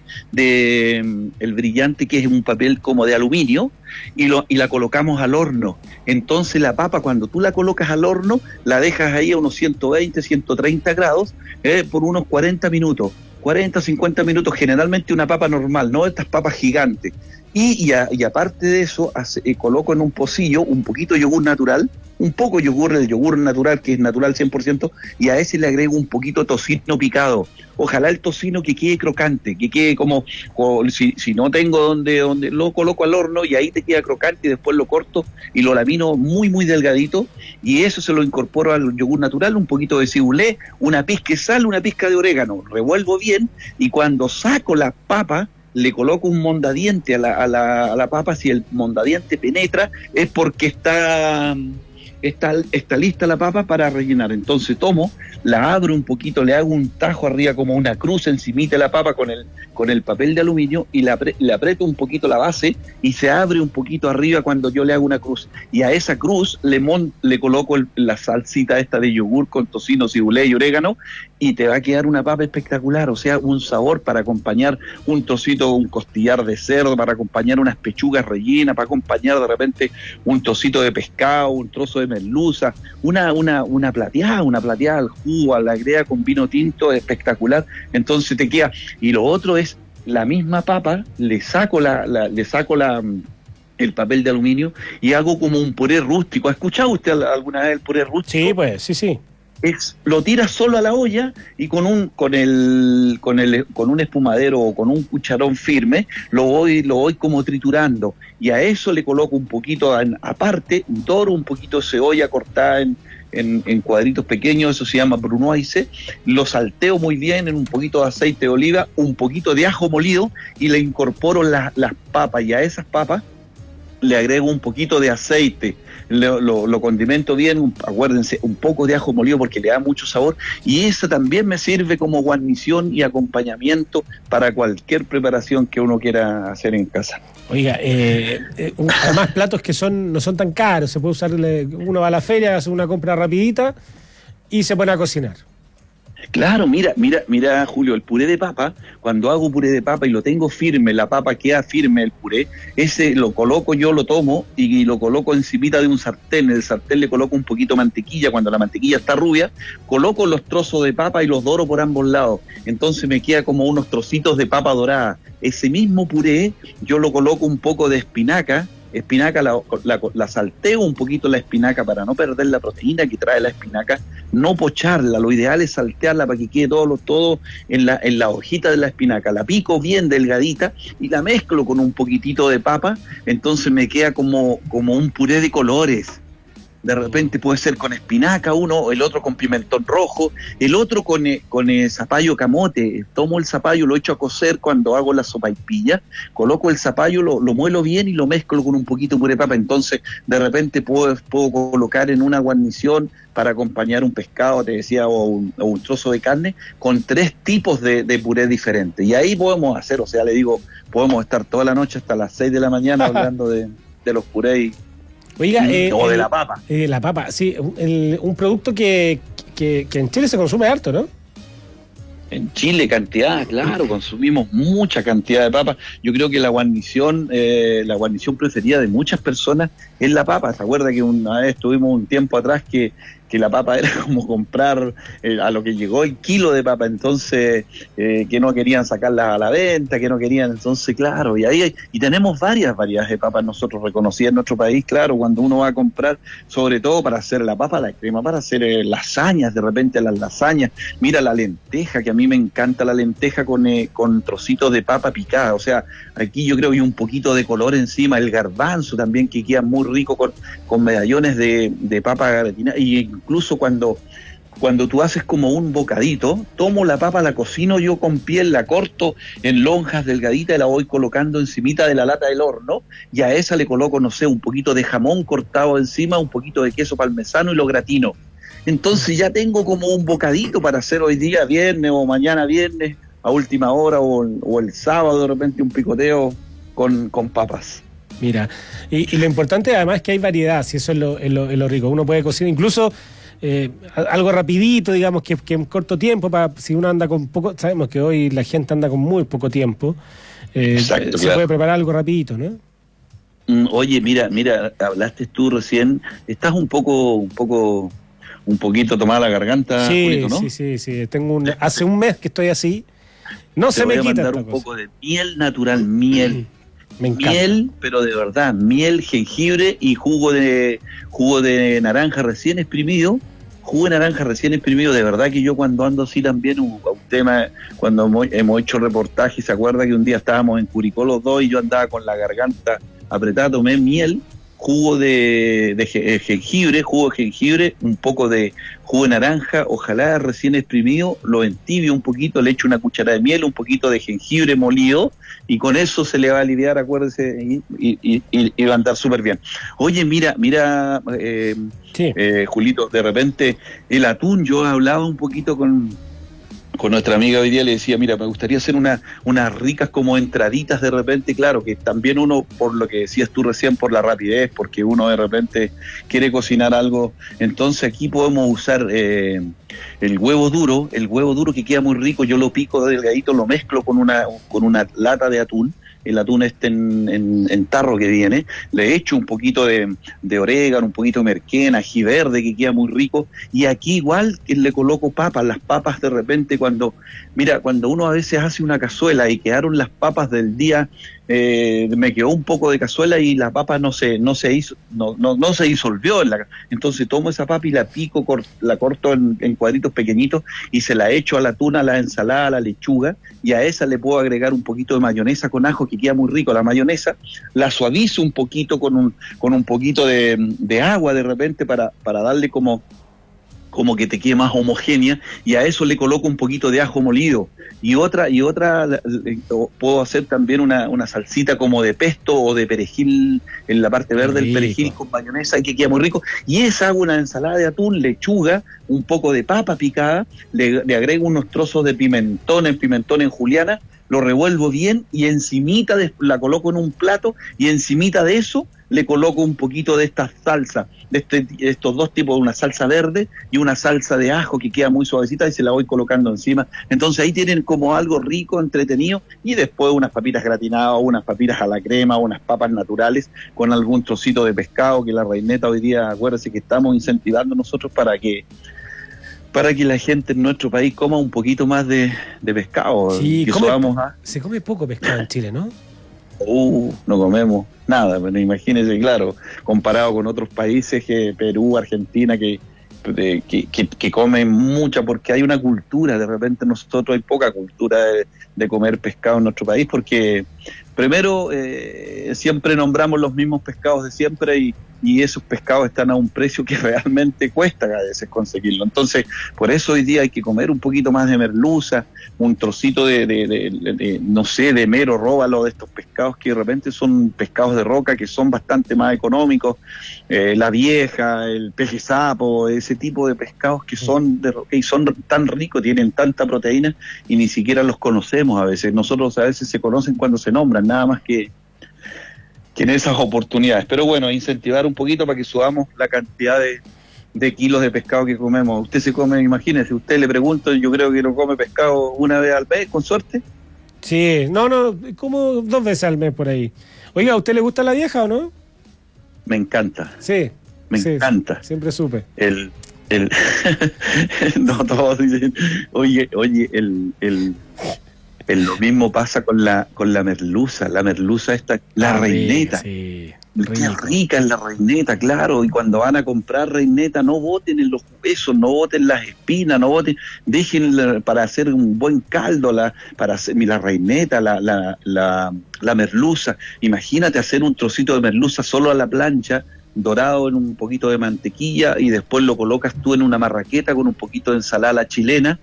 de el brillante, que es un papel como de aluminio, y la colocamos al horno. Entonces la papa, cuando tú la colocas al horno, la dejas ahí a unos 120, 130 grados por unos 40 minutos, 40, 50 minutos, generalmente una papa normal, no estas papas gigantes. Y aparte de eso, coloco en un pocillo un poquito de yogur natural, un poco el yogur natural, que es natural 100%, y a ese le agrego un poquito de tocino picado. Ojalá el tocino que quede crocante, que quede como si no tengo donde lo coloco al horno y ahí te queda crocante, y después lo corto y lo lamino muy, muy delgadito, y eso se lo incorporo al yogur natural, un poquito de ciboulé, una pizca de sal, una pizca de orégano, revuelvo bien, y cuando saco la papa, le coloco un mondadiente a la papa. Si el mondadiente penetra es porque está lista la papa para rellenar. Entonces tomo, la abro un poquito, le hago un tajo arriba como una cruz encimita de la papa con el papel de aluminio, y le aprieto un poquito la base y se abre un poquito arriba cuando yo le hago una cruz. Y a esa cruz le coloco la salsita esta de yogur con tocino, ciboulé y orégano, y te va a quedar una papa espectacular. O sea, un sabor para acompañar un trocito, un costillar de cerdo, para acompañar unas pechugas rellenas, para acompañar de repente un trocito de pescado, un trozo de merluza, una plateada al jugo, a la agrega con vino tinto, espectacular. Entonces te queda. Y lo otro es la misma papa, le saco el papel de aluminio y hago como un puré rústico. ¿Ha escuchado usted alguna vez el puré rústico? Sí, pues, sí. Lo tiras solo a la olla y con un espumadero o con un cucharón firme lo voy como triturando, y a eso le coloco un poquito aparte, doro un poquito de cebolla cortada en cuadritos pequeños, eso se llama brunoise, lo salteo muy bien en un poquito de aceite de oliva, un poquito de ajo molido, y le incorporo las papas, y a esas papas le agrego un poquito de aceite, lo condimento bien, acuérdense, un poco de ajo molido porque le da mucho sabor, y eso también me sirve como guarnición y acompañamiento para cualquier preparación que uno quiera hacer en casa. Oiga, además platos que no son tan caros, se puede usar, uno va a la feria, hace una compra rapidita y se pone a cocinar. Claro, mira, Julio, el puré de papa, cuando hago puré de papa y lo tengo firme, la papa queda firme, el puré, ese lo coloco, yo lo tomo y lo coloco encimita de un sartén. En el sartén le coloco un poquito de mantequilla, cuando la mantequilla está rubia, coloco los trozos de papa y los doro por ambos lados. Entonces me queda como unos trocitos de papa dorada. Ese mismo puré yo lo coloco un poco de espinaca, la salteo un poquito la espinaca para no perder la proteína que trae la espinaca, no pocharla, lo ideal es saltearla para que quede todo en la hojita de la espinaca, la pico bien delgadita y la mezclo con un poquitito de papa, entonces me queda como un puré de colores. De repente puede ser con espinaca uno, el otro con pimentón rojo, el otro con zapallo camote. Tomo el zapallo, lo echo a cocer cuando hago la sopaipilla, coloco el zapallo, lo muelo bien y lo mezclo con un poquito de puré de papa. Entonces de repente puedo colocar en una guarnición para acompañar un pescado, te decía, o un trozo de carne, con 3 tipos de puré diferentes. Y ahí podemos hacer, o sea, le digo, podemos estar toda la noche hasta las 6 de la mañana hablando de los purés. Oiga, o de la papa. La papa, sí, un producto que en Chile se consume harto, ¿no? En Chile cantidad, claro, consumimos mucha cantidad de papa. Yo creo que la guarnición preferida de muchas personas es la papa. ¿Se acuerda que una vez tuvimos un tiempo atrás que que la papa era como comprar a lo que llegó el kilo de papa, entonces que no querían sacarla a la venta, que no querían, entonces claro, y tenemos varias variedades de papas nosotros reconocidas en nuestro país, claro, cuando uno va a comprar, sobre todo para hacer la papa, la crema, para hacer lasañas, de repente las lasañas, mira la lenteja, que a mí me encanta la lenteja con trocitos de papa picada, o sea, aquí yo creo que hay un poquito de color encima, el garbanzo también que queda muy rico con medallones de papa gratinada, y incluso cuando tú haces como un bocadito, tomo la papa, la cocino yo con piel, la corto en lonjas delgaditas y la voy colocando encimita de la lata del horno, y a esa le coloco, no sé, un poquito de jamón cortado encima, un poquito de queso parmesano y lo gratino. Entonces ya tengo como un bocadito para hacer hoy día viernes o mañana viernes a última hora o el sábado de repente un picoteo con papas. Mira, y lo importante además es que hay variedad, si eso es lo rico. Uno puede cocinar incluso algo rapidito, digamos, que en corto tiempo, si uno anda con poco, sabemos que hoy la gente anda con muy poco tiempo, Exacto, se puede preparar algo rapidito, ¿no? Oye, mira, hablaste tú recién, estás un poquito tomada la garganta, sí, Julito, ¿no? Sí, hace un mes que estoy así, no se me quita. Te voy a mandar un poco de miel natural, miel. Me encanta. Miel, pero de verdad, miel, jengibre y jugo de naranja recién exprimido. Jugo de naranja recién exprimido, de verdad que yo cuando ando así también, un tema, cuando hemos hecho reportajes, ¿se acuerda que un día estábamos en Curicó los dos y yo andaba con la garganta apretada? Tomé miel, jugo de jengibre, un poco de jugo de naranja, ojalá recién exprimido, lo entibio un poquito, le echo una cucharada de miel, un poquito de jengibre molido, y con eso se le va a aliviar, acuérdese, y va a andar súper bien. Oye, mira, Julito, de repente el atún, yo hablaba un poquito con nuestra amiga hoy día, le decía, mira, me gustaría hacer unas ricas como entraditas de repente, claro, que también uno, por lo que decías tú recién, por la rapidez, porque uno de repente quiere cocinar algo, entonces aquí podemos usar el huevo duro que queda muy rico, yo lo pico delgadito, lo mezclo con una lata de atún, el atún en tarro que viene, le echo un poquito de orégano, un poquito de merquén, ají verde que queda muy rico, y aquí igual que le coloco papas, las papas de repente cuando uno a veces hace una cazuela y quedaron las papas del día, me quedó un poco de cazuela y la papa no se disolvió, entonces tomo esa papa y la pico, la corto en cuadritos pequeñitos y se la echo a la tuna, a la ensalada, a la lechuga, y a esa le puedo agregar un poquito de mayonesa con ajo que queda muy rico. La mayonesa la suavizo un poquito con un poquito de agua de repente para darle como que te quede más homogénea, y a eso le coloco un poquito de ajo molido, y otra puedo hacer también una salsita como de pesto o de perejil, en la parte verde del perejil con mayonesa, que queda muy rico, y esa hago una ensalada de atún, lechuga, un poco de papa picada, le agrego unos trozos de pimentón en juliana, lo revuelvo bien y encimita la coloco en un plato, y encimita de eso le coloco un poquito de esta salsa, de estos dos tipos, una salsa verde y una salsa de ajo que queda muy suavecita, y se la voy colocando encima. Entonces ahí tienen como algo rico, entretenido, y después unas papitas gratinadas, unas papitas a la crema, unas papas naturales con algún trocito de pescado, que la reineta hoy día, acuérdense que estamos incentivando nosotros para que la gente en nuestro país coma un poquito más de pescado. Sí, se come poco pescado en Chile, ¿no? No comemos nada, pero imagínense, claro, comparado con otros países, que Perú, Argentina, que comen mucha, porque hay una cultura, de repente nosotros hay poca cultura de comer pescado en nuestro país, porque primero siempre nombramos los mismos pescados de siempre, y esos pescados están a un precio que realmente cuesta a veces conseguirlo. Entonces, por eso hoy día hay que comer un poquito más de merluza, un trocito de mero, róbalo, de estos pescados que de repente son pescados de roca, que son bastante más económicos, la vieja, el peje sapo, ese tipo de pescados que son de roca y son tan ricos, tienen tanta proteína, y ni siquiera los conocemos a veces. Nosotros a veces se conocen cuando se nombran, nada más que en esas oportunidades. Pero bueno, incentivar un poquito para que subamos la cantidad de kilos de pescado que comemos. Usted se come, imagínese, usted le pregunto, yo creo que no come pescado una vez al mes, con suerte. Sí, no, como 2 veces al mes por ahí. Oiga, ¿a usted le gusta la vieja o no? Me encanta. Sí. Me encanta. Siempre supe. No, todos dicen, oye, lo mismo pasa con la merluza. La merluza esta, la reineta. Sí. Qué rica es la reineta, claro. Y cuando van a comprar reineta, no boten en los huesos, no boten las espinas, no boten, déjenla para hacer un buen caldo, para hacer la reineta, la merluza. Imagínate hacer un trocito de merluza solo a la plancha, dorado en un poquito de mantequilla, y después lo colocas tú en una marraqueta con un poquito de ensalada a la chilena,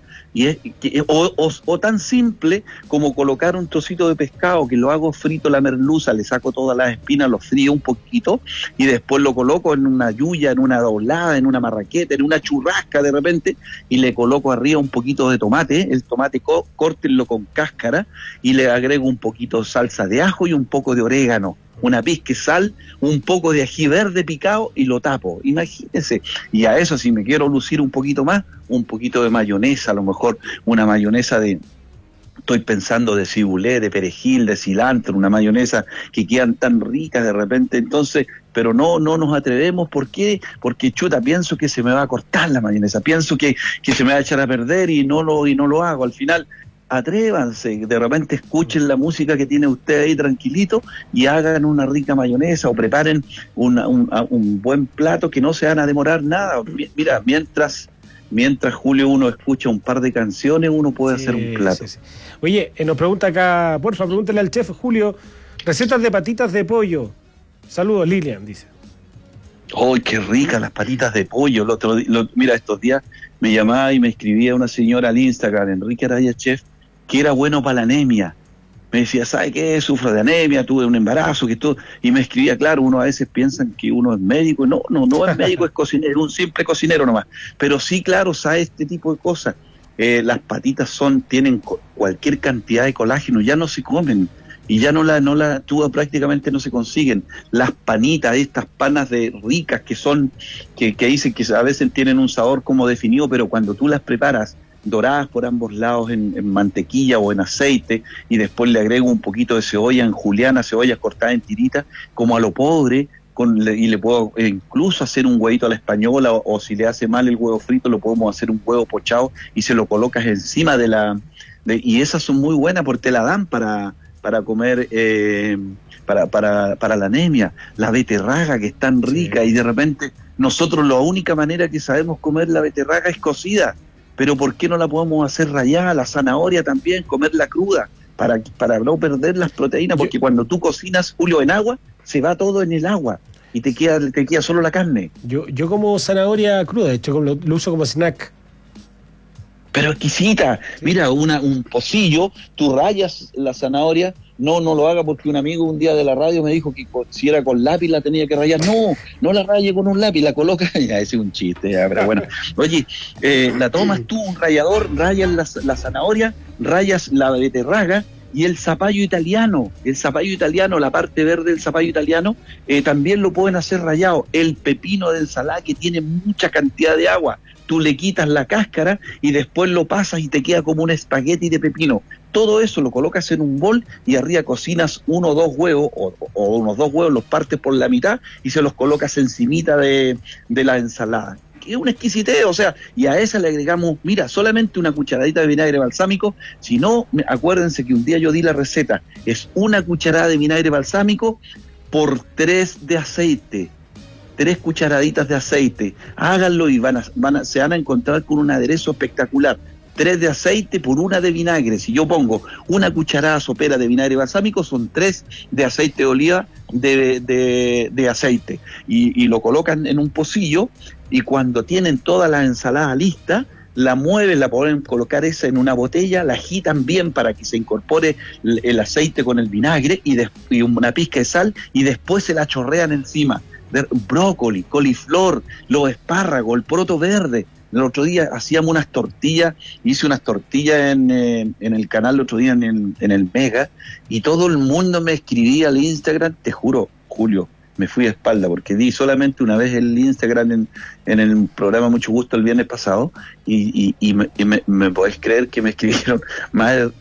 o tan simple como colocar un trocito de pescado, que lo hago frito la merluza, le saco todas las espinas, lo frío un poquito y después lo coloco en una yuya, en una doblada, en una marraqueta, en una churrasca de repente, y le coloco arriba un poquito de tomate. El tomate córtenlo con cáscara y le agrego un poquito de salsa de ajo y un poco de orégano, una pizca de sal, un poco de ají verde picado y lo tapo. Imagínense. Y a eso, si me quiero lucir un poquito más, un poquito de mayonesa, a lo mejor una mayonesa estoy pensando de cibulé, de perejil, de cilantro, una mayonesa que quedan tan ricas de repente. Entonces, pero no nos atrevemos. ¿Por qué? Porque chuta, pienso que se me va a cortar la mayonesa, pienso que se me va a echar a perder y no lo hago. Al final, atrévanse, de repente escuchen la música que tiene usted ahí tranquilito y hagan una rica mayonesa o preparen un buen plato que no se van a demorar nada. Mira, mientras Julio uno escucha un par de canciones, uno puede hacer un plato. Sí. Oye, nos pregunta acá, porfa, pregúntale al chef Julio, recetas de patitas de pollo. Saludos, Lilian, dice. ¡Ay, qué ricas las patitas de pollo! Mira, estos días me llamaba y me escribía una señora al Instagram, Enrique Araya Chef, que era bueno para la anemia. Me decía, ¿sabe qué? Sufro de anemia, tuve un embarazo, y me escribía. Claro, uno a veces piensa que uno es médico. No es médico, es cocinero, un simple cocinero nomás. Pero sí, claro, sabe este tipo de cosas. Las patitas tienen cualquier cantidad de colágeno, ya no se comen. Y ya prácticamente no se consiguen. Las panitas, estas panas ricas que dicen que a veces tienen un sabor como definido, pero cuando tú las preparas doradas por ambos lados en mantequilla o en aceite, y después le agrego un poquito de cebolla en juliana, cebolla cortada en tiritas, como a lo pobre, y le puedo incluso hacer un huevito a la española, o si le hace mal el huevo frito, lo podemos hacer un huevo pochado y se lo colocas encima y esas son muy buenas porque te la dan para comer, para la anemia. La beterraga, que es tan rica, y de repente nosotros la única manera que sabemos comer la beterraga es cocida, pero ¿por qué no la podemos hacer rallada? La zanahoria también, comerla cruda, para no perder las proteínas, porque cuando tú cocinas, Julio, en agua, se va todo en el agua y te queda solo la carne. Yo como zanahoria cruda, de hecho lo uso como snack. Pero exquisita. Mira, un pocillo, tú rayas la zanahoria. No lo haga, porque un amigo un día de la radio me dijo que si era con lápiz la tenía que rayar. No la raye con un lápiz, la coloca. Ya, ese es un chiste, ya, pero bueno. Oye, la tomas tú, un rallador, rayas la zanahoria, rayas la beterraga y el zapallo italiano. La parte verde del zapallo italiano, también lo pueden hacer rallado. El pepino de ensalada, que tiene mucha cantidad de agua, tú le quitas la cáscara y después lo pasas y te queda como un espagueti de pepino. Todo eso lo colocas en un bol y arriba cocinas 1 o 2 huevos, o unos 2 huevos, los partes por la mitad y se los colocas encimita de la ensalada. Que es un exquisitez, o sea, y a esa le agregamos, mira, solamente una cucharadita de vinagre balsámico. Si no, acuérdense que un día yo di la receta, es 1 cucharada de vinagre balsámico por 3 de aceite. 3 cucharaditas de aceite. Háganlo y se van a encontrar con un aderezo espectacular. 3 de aceite por 1 de vinagre. Si yo pongo 1 cucharada sopera de vinagre balsámico, son 3 de aceite de oliva de aceite. Y lo colocan en un pocillo, y cuando tienen toda la ensalada lista, la mueven, la pueden colocar esa en una botella, la agitan bien para que se incorpore el aceite con el vinagre y una pizca de sal, y después se la chorrean encima. Brócoli, coliflor, los espárragos, el poroto verde. El otro día hacíamos unas tortillas, hice unas tortillas en el canal el otro día en el Mega, y todo el mundo me escribía al Instagram. Te juro, Julio, me fui de espalda porque di solamente una vez el Instagram en el programa Mucho Gusto el viernes pasado, y me podés creer que me escribieron más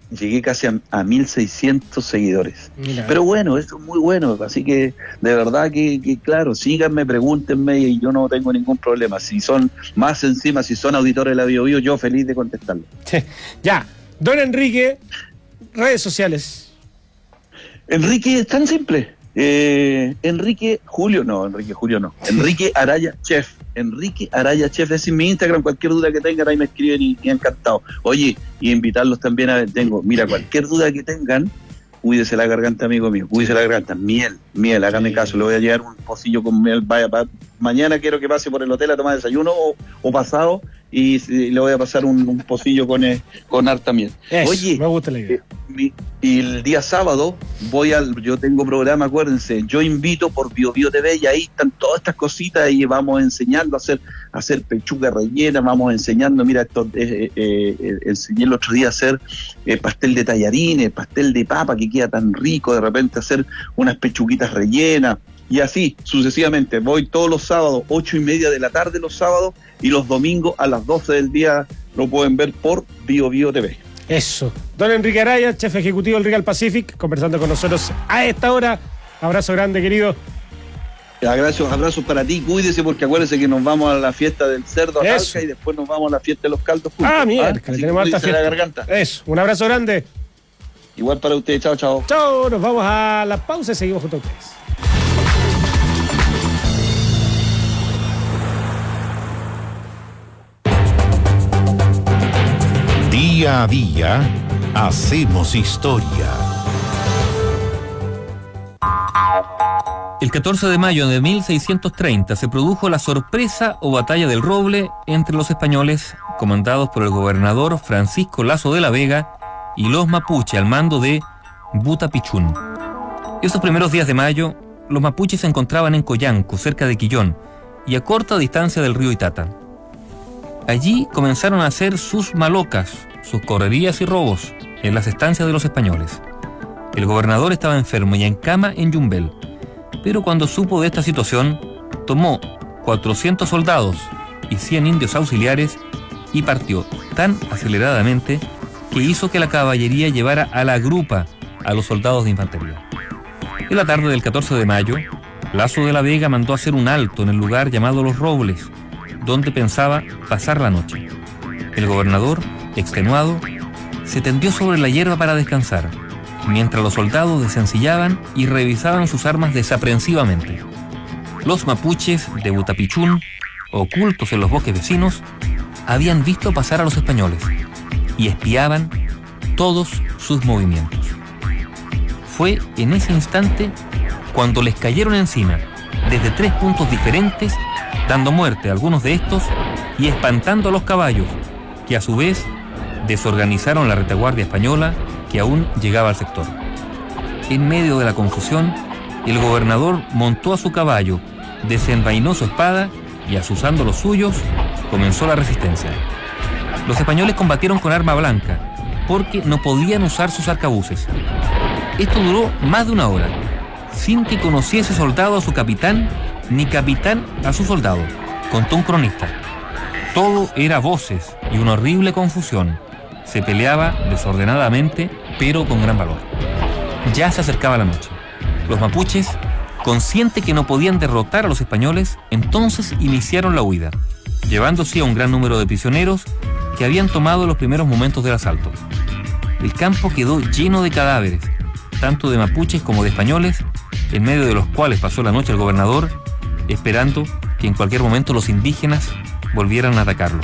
llegué casi a 1.600 seguidores. Mira. Pero bueno, esto es muy bueno, así que de verdad que claro, síganme, pregúntenme y yo no tengo ningún problema. Si son más encima, si son auditores de la Bio Bio, yo feliz de contestarlo. Ya, don Enrique, redes sociales. Enrique es tan simple. Enrique Julio no. Enrique Araya Chef. Enrique Araya Chef, es en mi Instagram. Cualquier duda que tengan ahí me escriben y encantado. Oye, y invitarlos también mira, cualquier duda que tengan, cuídese la garganta, amigo mío, cuídese la garganta. Miel, hágame caso, le voy a llevar un pocillo con miel. Mañana quiero que pase por el hotel a tomar desayuno o pasado y le voy a pasar un pocillo con harta miel. Eso, oye, me gusta la idea. Y el día sábado yo tengo programa, acuérdense, yo invito por Bio Bio TV y ahí están todas estas cositas y vamos enseñando a hacer pechuga rellena, vamos enseñando, mira, enseñé el otro día a hacer pastel de tallarines, pastel de papa que queda tan rico, de repente hacer unas pechuguitas rellenas y así sucesivamente. Voy todos los sábados, 8:30 de la tarde los sábados y los domingos a las 12 del día lo pueden ver por Bio Bio TV. Eso. Don Enrique Araya, chef ejecutivo del Regal Pacific, conversando con nosotros a esta hora. Abrazo grande, querido. Abrazos para ti, cuídese porque acuérdese que nos vamos a la fiesta del cerdo a Talca y después nos vamos a la fiesta de los caldos juntos. Mierda, tenemos alta fiesta. La garganta. Eso, un abrazo grande. Igual para ustedes, chao. Chao, nos vamos a la pausa y seguimos junto a ustedes. Día a día, hacemos historia. El 14 de mayo de 1630 se produjo la sorpresa o batalla del Roble entre los españoles, comandados por el gobernador Francisco Lazo de la Vega, y los mapuche al mando de Butapichún. Esos primeros días de mayo, los mapuches se encontraban en Coyanco, cerca de Quillón, y a corta distancia del río Itata. Allí comenzaron a hacer sus malocas, sus correrías y robos en las estancias de los españoles. El gobernador estaba enfermo y en cama en Yumbel, pero cuando supo de esta situación, tomó 400 soldados y 100 indios auxiliares y partió tan aceleradamente que hizo que la caballería llevara a la grupa a los soldados de infantería. En la tarde del 14 de mayo, Lazo de la Vega mandó hacer un alto en el lugar llamado Los Robles, donde pensaba pasar la noche. El gobernador, extenuado, se tendió sobre la hierba para descansar, mientras los soldados desencillaban y revisaban sus armas desaprensivamente. Los mapuches de Butapichún, ocultos en los bosques vecinos, habían visto pasar a los españoles y espiaban todos sus movimientos. Fue en ese instante cuando les cayeron encima, desde 3 puntos diferentes, dando muerte a algunos de estos y espantando a los caballos, que a su vez desorganizaron la retaguardia española que aún llegaba al sector. En medio de la confusión, el gobernador montó a su caballo, desenvainó su espada y, azuzando los suyos, comenzó la resistencia. Los españoles combatieron con arma blanca, porque no podían usar sus arcabuces. Esto duró más de 1 hora, sin que conociese soldado a su capitán, ni capitán a su soldado, contó un cronista. Todo era voces y una horrible confusión. Se peleaba desordenadamente, pero con gran valor. Ya se acercaba la noche. Los mapuches, conscientes que no podían derrotar a los españoles, entonces iniciaron la huida, llevándose a un gran número de prisioneros que habían tomado en los primeros momentos del asalto. El campo quedó lleno de cadáveres, tanto de mapuches como de españoles, en medio de los cuales pasó la noche el gobernador, esperando que en cualquier momento los indígenas volvieran a atacarlos.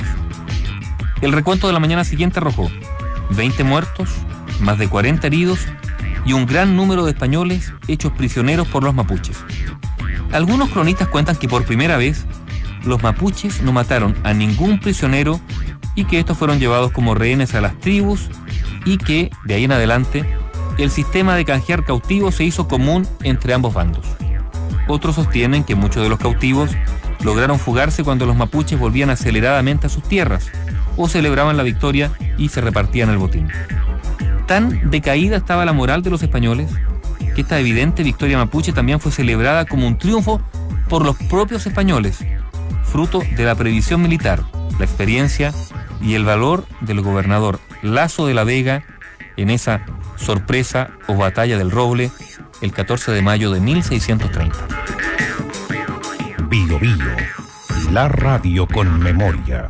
El recuento de la mañana siguiente arrojó 20 muertos, más de 40 heridos y un gran número de españoles hechos prisioneros por los mapuches. Algunos cronistas cuentan que por primera vez los mapuches no mataron a ningún prisionero y que estos fueron llevados como rehenes a las tribus y que, de ahí en adelante, el sistema de canjear cautivos se hizo común entre ambos bandos. Otros sostienen que muchos de los cautivos lograron fugarse cuando los mapuches volvían aceleradamente a sus tierras o celebraban la victoria y se repartían el botín. Tan decaída estaba la moral de los españoles que esta evidente victoria mapuche también fue celebrada como un triunfo por los propios españoles, fruto de la previsión militar, la experiencia y el valor del gobernador Lazo de la Vega en esa sorpresa o batalla del Roble el 14 de mayo de 1630. Bio Bio, la radio con memoria.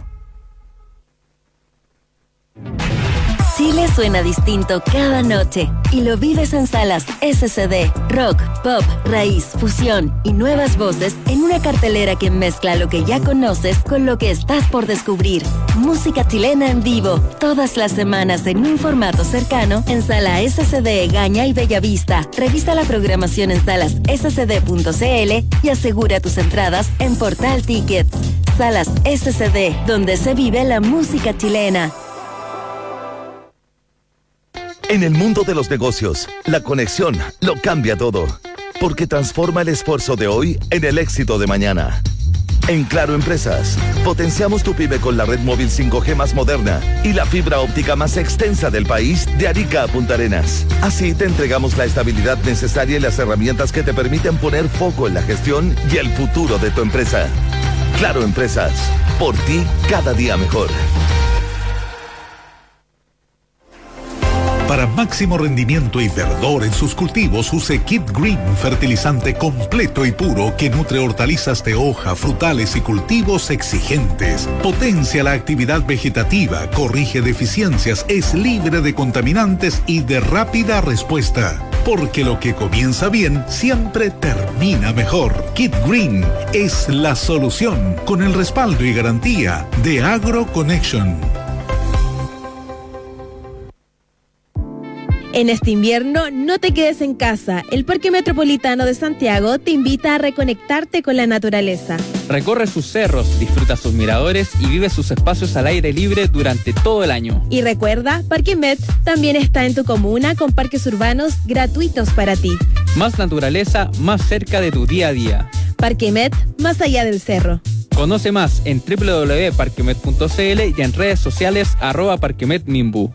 Chile suena distinto cada noche y lo vives en salas SCD, rock, pop, raíz, fusión y nuevas voces en una cartelera que mezcla lo que ya conoces con lo que estás por descubrir. Música chilena en vivo, todas las semanas en un formato cercano en Sala SCD Egaña y Bellavista. Revisa la programación en salas scd.cl y asegura tus entradas en Portal Tickets. Salas SCD, donde se vive la música chilena. En el mundo de los negocios, la conexión lo cambia todo, porque transforma el esfuerzo de hoy en el éxito de mañana. En Claro Empresas, potenciamos tu pyme con la red móvil 5G más moderna y la fibra óptica más extensa del país de Arica a Punta Arenas. Así te entregamos la estabilidad necesaria y las herramientas que te permiten poner foco en la gestión y el futuro de tu empresa. Claro Empresas, por ti cada día mejor. Para máximo rendimiento y verdor en sus cultivos, use Kid Green, fertilizante completo y puro que nutre hortalizas de hoja, frutales y cultivos exigentes. Potencia la actividad vegetativa, corrige deficiencias, es libre de contaminantes y de rápida respuesta. Porque lo que comienza bien siempre termina mejor. Kid Green es la solución, con el respaldo y garantía de AgroConnection. En este invierno, no te quedes en casa. El Parque Metropolitano de Santiago te invita a reconectarte con la naturaleza. Recorre sus cerros, disfruta sus miradores y vive sus espacios al aire libre durante todo el año. Y recuerda, Parque Met también está en tu comuna con parques urbanos gratuitos para ti. Más naturaleza, más cerca de tu día a día. Parque Met, más allá del cerro. Conoce más en www.parquemet.cl y en redes sociales @parquemetminbu.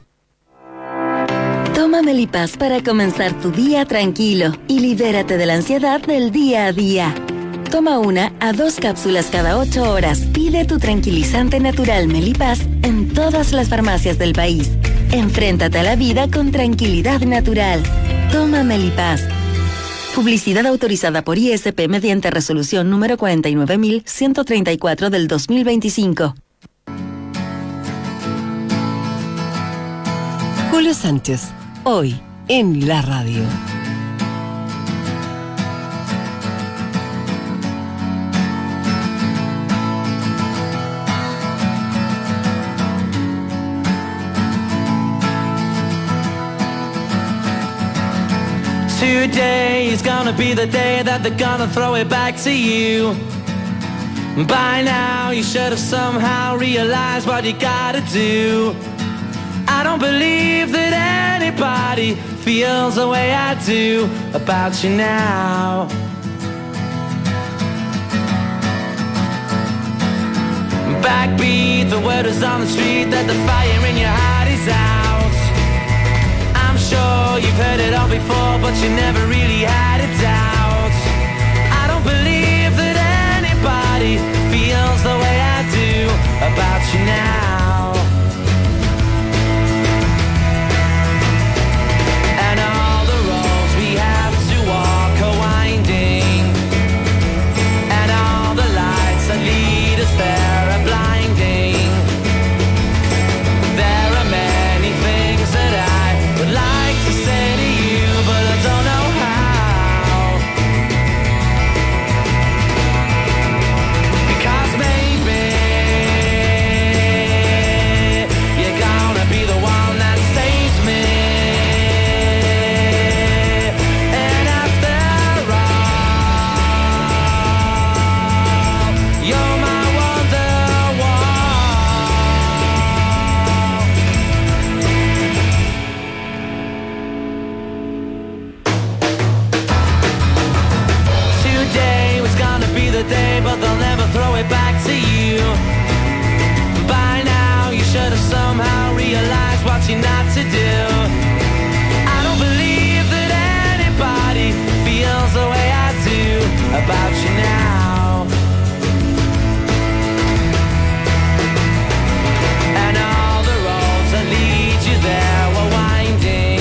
Toma Melipaz para comenzar tu día tranquilo y libérate de la ansiedad del día a día. Toma 1 a 2 cápsulas cada 8 horas. Pide tu tranquilizante natural Melipaz en todas las farmacias del país. Enfréntate a la vida con tranquilidad natural. Toma Melipaz. Publicidad autorizada por ISP mediante resolución número 49.134 del 2025. Julio Sánchez, hoy en la radio. Today is gonna be the day that they're gonna throw it back to you. By now you should have somehow realized what you gotta do. I don't believe that anybody feels the way I do about you now. Backbeat, the word is on the street that the fire in your heart is out. I'm sure you've heard it all before, but you never really had a doubt. I don't believe that anybody feels the way I do about you now. But they'll never throw it back to you. By now you should have somehow realized what you're not to do. I don't believe that anybody feels the way I do about you now. And all the roads that lead you there were winding.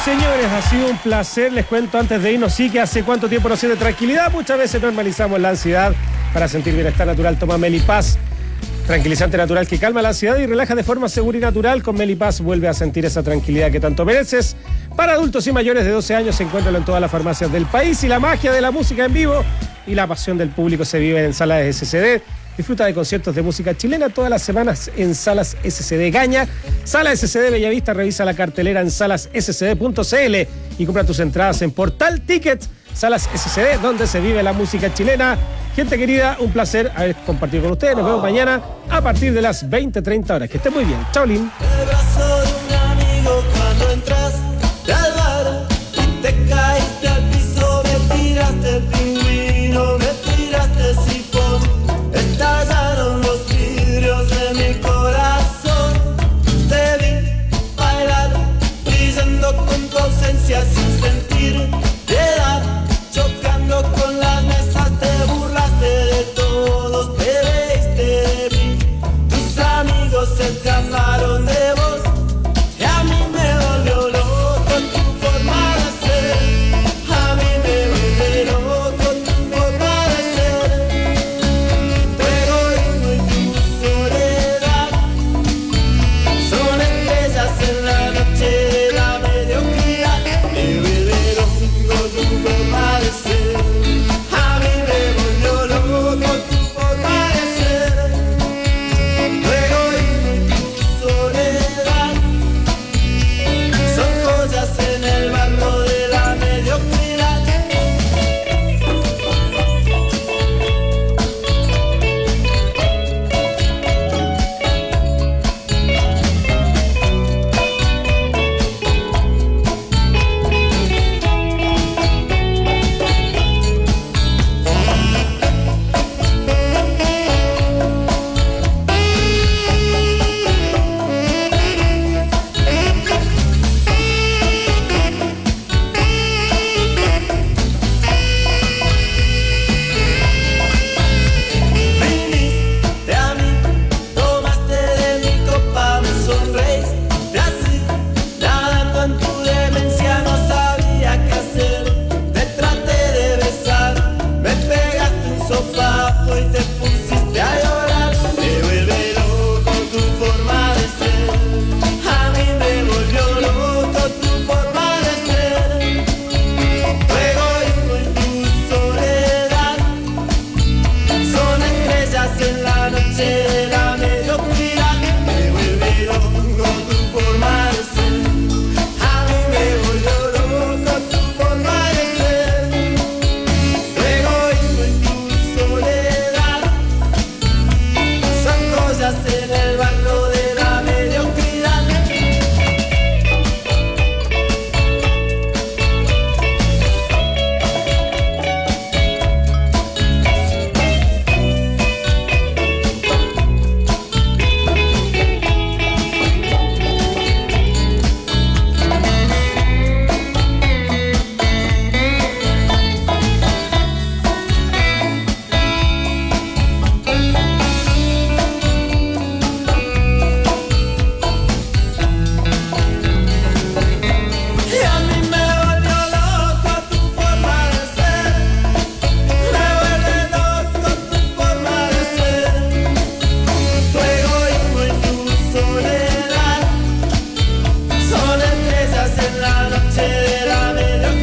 señores, ha sido un placer. Les cuento antes de irnos, sí, que hace cuánto tiempo nos siente tranquilidad. Muchas veces normalizamos la ansiedad. Para sentir bienestar natural, toma Melipaz. Tranquilizante natural que calma la ansiedad y relaja de forma segura y natural. Con Melipaz vuelve a sentir esa tranquilidad que tanto mereces. Para adultos y mayores de 12 años se encuentran en todas las farmacias del país. Y la magia de la música en vivo y la pasión del público se vive en Salas SCD. Disfruta de conciertos de música chilena todas las semanas en Salas SCD Gaña. Sala SCD Bellavista, revisa la cartelera en salasscd.cl y compra tus entradas en Portal Tickets. Salas SCD, donde se vive la música chilena. Gente querida, un placer haber compartido con ustedes. Nos vemos mañana a partir de las 20:30 horas. Que estén muy bien. Chao, Lin.